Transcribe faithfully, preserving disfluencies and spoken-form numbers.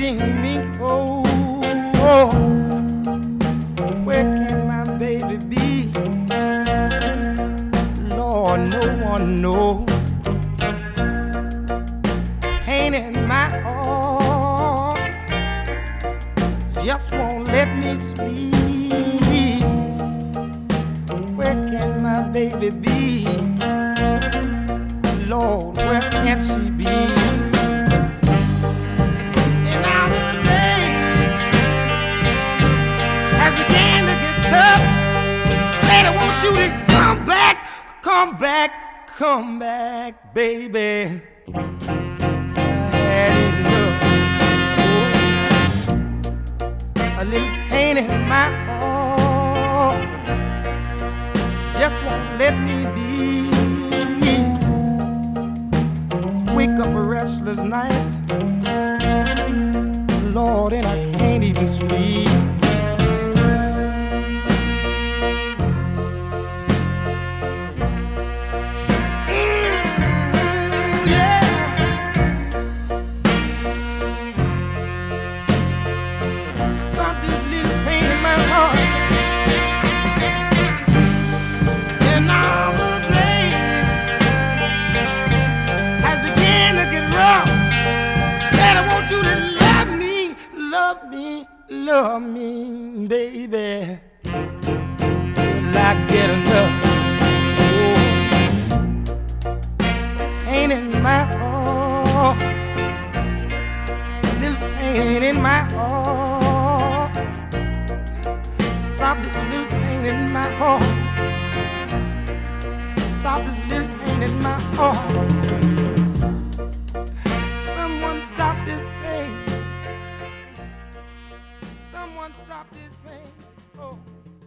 treating me cold. Oh, where can my baby be? Lord, no one knows. Pain in my heart just won't let me sleep. Where can my baby be? Lord, where can she be? And now the days has began to get tough. Said I want you to come back, come back, come back, baby. A little pain in my heart just won't let me be. Wake up restless nights, Lord, and I can't even sleep. Love me, baby, till I get enough. Oh, pain in my heart, a little pain in my heart. Stop this little pain in my heart. Stop this little pain in my heart. Someone stop this pain. Someone stop this pain. Oh.